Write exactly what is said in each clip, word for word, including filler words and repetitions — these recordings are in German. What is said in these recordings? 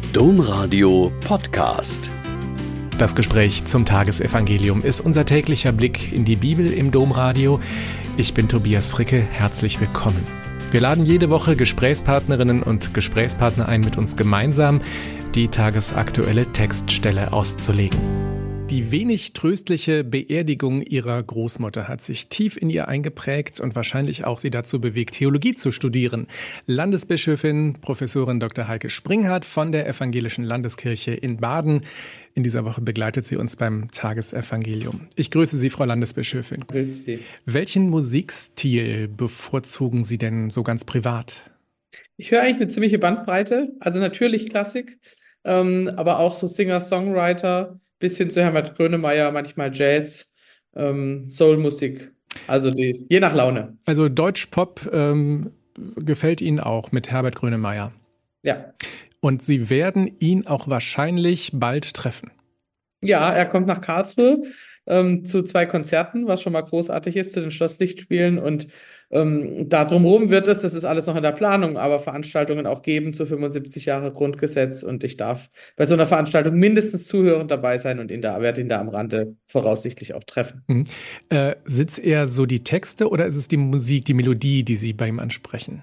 Domradio Podcast. Das Gespräch zum Tagesevangelium ist unser täglicher Blick in die Bibel im Domradio. Ich bin Tobias Fricke, herzlich willkommen. Wir laden jede Woche Gesprächspartnerinnen und Gesprächspartner ein, mit uns gemeinsam die tagesaktuelle Textstelle auszulegen. Die wenig tröstliche Beerdigung ihrer Großmutter hat sich tief in ihr eingeprägt und wahrscheinlich auch sie dazu bewegt, Theologie zu studieren. Landesbischöfin Professorin Doktor Heike Springhardt von der Evangelischen Landeskirche in Baden. In dieser Woche begleitet sie uns beim Tagesevangelium. Ich grüße Sie, Frau Landesbischöfin. Grüße Sie. Welchen Musikstil bevorzugen Sie denn so ganz privat? Ich höre eigentlich eine ziemliche Bandbreite. Also natürlich Klassik, ähm, aber auch so Singer-Songwriter, bis hin zu Herbert Grönemeyer, manchmal Jazz, ähm, Soulmusik. Also die, je nach Laune. Also Deutschpop ähm, gefällt Ihnen auch mit Herbert Grönemeyer? Ja. Und Sie werden ihn auch wahrscheinlich bald treffen. Ja, er kommt nach Karlsruhe ähm, zu zwei Konzerten, was schon mal großartig ist, zu den Schlosslichtspielen. Und ähm, da drumherum wird es, das ist alles noch in der Planung, aber Veranstaltungen auch geben zu fünfundsiebzig Jahre Grundgesetz. Und ich darf bei so einer Veranstaltung mindestens zuhörend dabei sein und ihn da, werde ihn da am Rande voraussichtlich auch treffen. Mhm. Äh, sitzt eher so die Texte oder ist es die Musik, die Melodie, die Sie bei ihm ansprechen?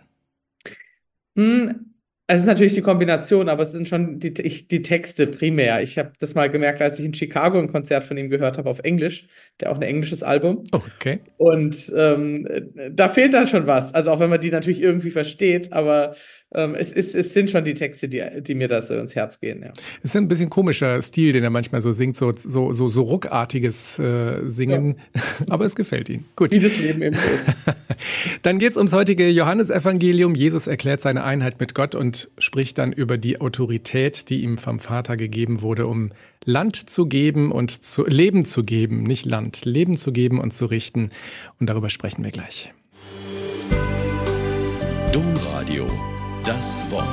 Hm. Es ist natürlich die Kombination, aber es sind schon die, ich, die Texte primär. Ich habe das mal gemerkt, als ich in Chicago ein Konzert von ihm gehört habe auf Englisch, der auch ein englisches Album. Oh, okay. Und ähm, da fehlt dann schon was. Also auch wenn man die natürlich irgendwie versteht, aber ähm, es, ist, es sind schon die Texte, die, die mir da so ins Herz gehen. Ja. Es ist ein bisschen komischer Stil, den er manchmal so singt, so, so, so, so ruckartiges äh, Singen, ja. Aber es gefällt ihm. Gut. Wie das Leben eben so ist. Dann geht es ums heutige Johannesevangelium. Jesus erklärt seine Einheit mit Gott und spricht dann über die Autorität, die ihm vom Vater gegeben wurde, um Land zu geben und zu, Leben zu geben, nicht Land, Leben zu geben und zu richten. Und darüber sprechen wir gleich. Domradio, das Wort.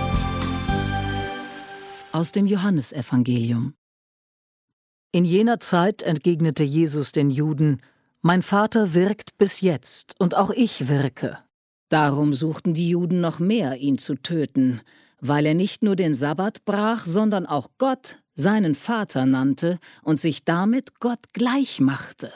Aus dem Johannesevangelium. In jener Zeit entgegnete Jesus den Juden: Mein Vater wirkt bis jetzt, und auch ich wirke. Darum suchten die Juden noch mehr, ihn zu töten, weil er nicht nur den Sabbat brach, sondern auch Gott seinen Vater nannte und sich damit Gott gleich machte.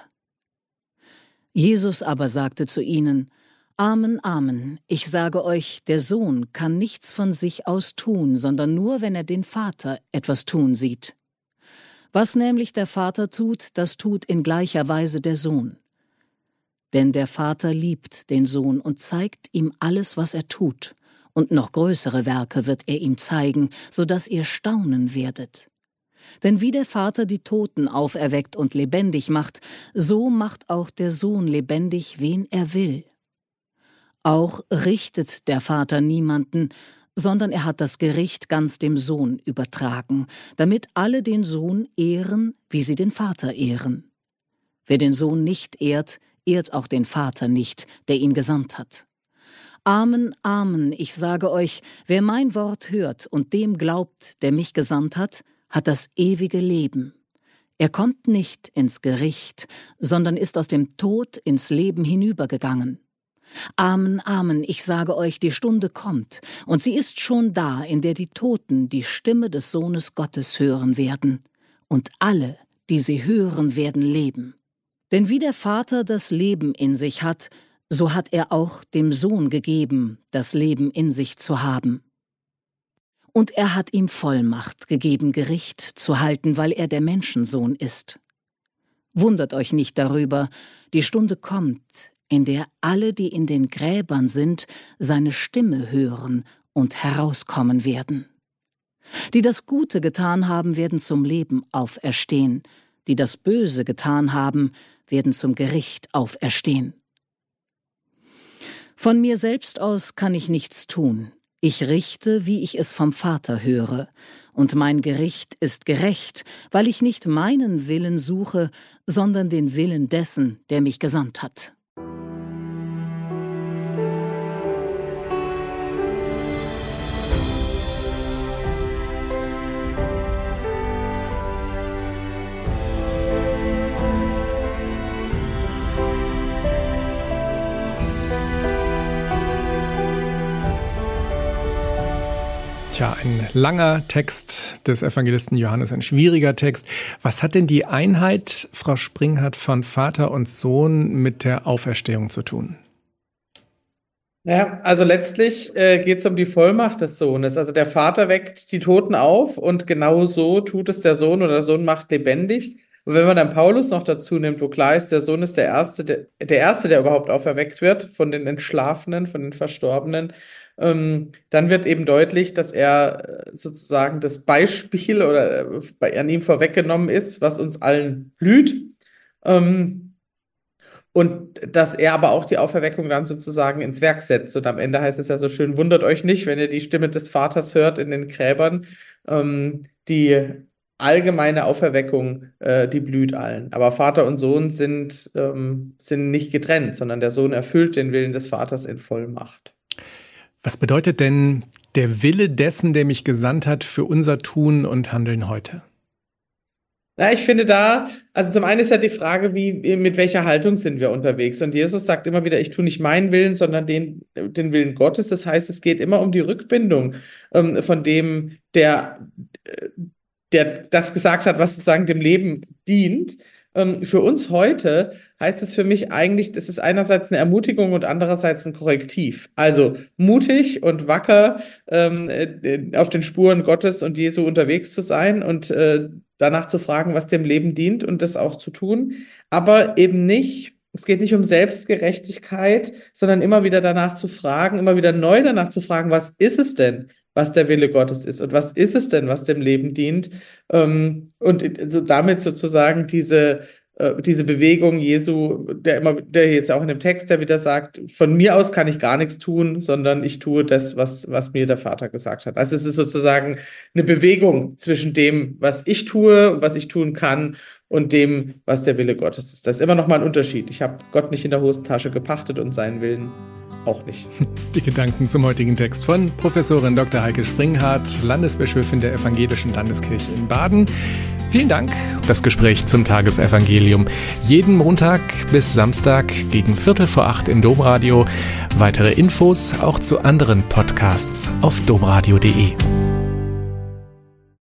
Jesus aber sagte zu ihnen: Amen, Amen, ich sage euch, der Sohn kann nichts von sich aus tun, sondern nur, wenn er den Vater etwas tun sieht. Was nämlich der Vater tut, das tut in gleicher Weise der Sohn. Denn der Vater liebt den Sohn und zeigt ihm alles, was er tut, und noch größere Werke wird er ihm zeigen, so dass ihr staunen werdet. Denn wie der Vater die Toten auferweckt und lebendig macht, so macht auch der Sohn lebendig, wen er will. Auch richtet der Vater niemanden, sondern er hat das Gericht ganz dem Sohn übertragen, damit alle den Sohn ehren, wie sie den Vater ehren. Wer den Sohn nicht ehrt, ehrt auch den Vater nicht, der ihn gesandt hat. Amen, Amen, ich sage euch, wer mein Wort hört und dem glaubt, der mich gesandt hat, hat das ewige Leben. Er kommt nicht ins Gericht, sondern ist aus dem Tod ins Leben hinübergegangen. Amen, Amen, ich sage euch, die Stunde kommt, und sie ist schon da, in der die Toten die Stimme des Sohnes Gottes hören werden, und alle, die sie hören, werden leben. Denn wie der Vater das Leben in sich hat, so hat er auch dem Sohn gegeben, das Leben in sich zu haben. Und er hat ihm Vollmacht gegeben, Gericht zu halten, weil er der Menschensohn ist. Wundert euch nicht darüber, die Stunde kommt, in der alle, die in den Gräbern sind, seine Stimme hören und herauskommen werden. Die das Gute getan haben, werden zum Leben auferstehen, die das Böse getan haben, werden zum Gericht auferstehen. Von mir selbst aus kann ich nichts tun. Ich richte, wie ich es vom Vater höre, und mein Gericht ist gerecht, weil ich nicht meinen Willen suche, sondern den Willen dessen, der mich gesandt hat. Ja, ein langer Text des Evangelisten Johannes, ein schwieriger Text. Was hat denn die Einheit, Frau Springhardt, von Vater und Sohn mit der Auferstehung zu tun? Ja, also letztlich äh, geht es um die Vollmacht des Sohnes. Also der Vater weckt die Toten auf und genau so tut es der Sohn, oder der Sohn macht lebendig. Und wenn man dann Paulus noch dazu nimmt, wo klar ist, der Sohn ist der Erste, der, der Erste, der überhaupt auferweckt wird von den Entschlafenen, von den Verstorbenen, ähm, dann wird eben deutlich, dass er sozusagen das Beispiel oder äh, bei, an ihm vorweggenommen ist, was uns allen blüht. Ähm, Und dass er aber auch die Auferweckung dann sozusagen ins Werk setzt. Und am Ende heißt es ja so schön, wundert euch nicht, wenn ihr die Stimme des Vaters hört in den Gräbern. Ähm, die allgemeine Auferweckung, äh, die blüht allen. Aber Vater und Sohn sind, ähm, sind nicht getrennt, sondern der Sohn erfüllt den Willen des Vaters in Vollmacht. Was bedeutet denn der Wille dessen, der mich gesandt hat, für unser Tun und Handeln heute? Na, ich finde da, also zum einen ist ja die Frage, wie, mit welcher Haltung sind wir unterwegs? Und Jesus sagt immer wieder, ich tue nicht meinen Willen, sondern den, den Willen Gottes. Das heißt, es geht immer um die Rückbindung ähm, von dem, der, der das gesagt hat, was sozusagen dem Leben dient. Ähm, für uns heute heißt es für mich eigentlich, das ist einerseits eine Ermutigung und andererseits ein Korrektiv. Also mutig und wacker ähm, äh, auf den Spuren Gottes und Jesu unterwegs zu sein und äh, danach zu fragen, was dem Leben dient und das auch zu tun. Aber eben nicht, es geht nicht um Selbstgerechtigkeit, sondern immer wieder danach zu fragen, immer wieder neu danach zu fragen, was ist es denn, was der Wille Gottes ist und was ist es denn, was dem Leben dient, ähm, und so damit sozusagen diese, äh, diese Bewegung Jesu, der immer, der jetzt auch in dem Text, der wieder sagt, von mir aus kann ich gar nichts tun, sondern ich tue das, was, was mir der Vater gesagt hat. Also es ist sozusagen eine Bewegung zwischen dem, was ich tue, was ich tun kann, und dem, was der Wille Gottes ist. Das ist immer noch mal ein Unterschied. Ich habe Gott nicht in der Hosentasche gepachtet und seinen Willen auch nicht. Die Gedanken zum heutigen Text von Professorin Doktor Heike Springhardt, Landesbischöfin der Evangelischen Landeskirche in Baden. Vielen Dank. Das Gespräch zum Tagesevangelium. Jeden Montag bis Samstag gegen Viertel vor acht im Domradio. Weitere Infos auch zu anderen Podcasts auf domradio punkt de.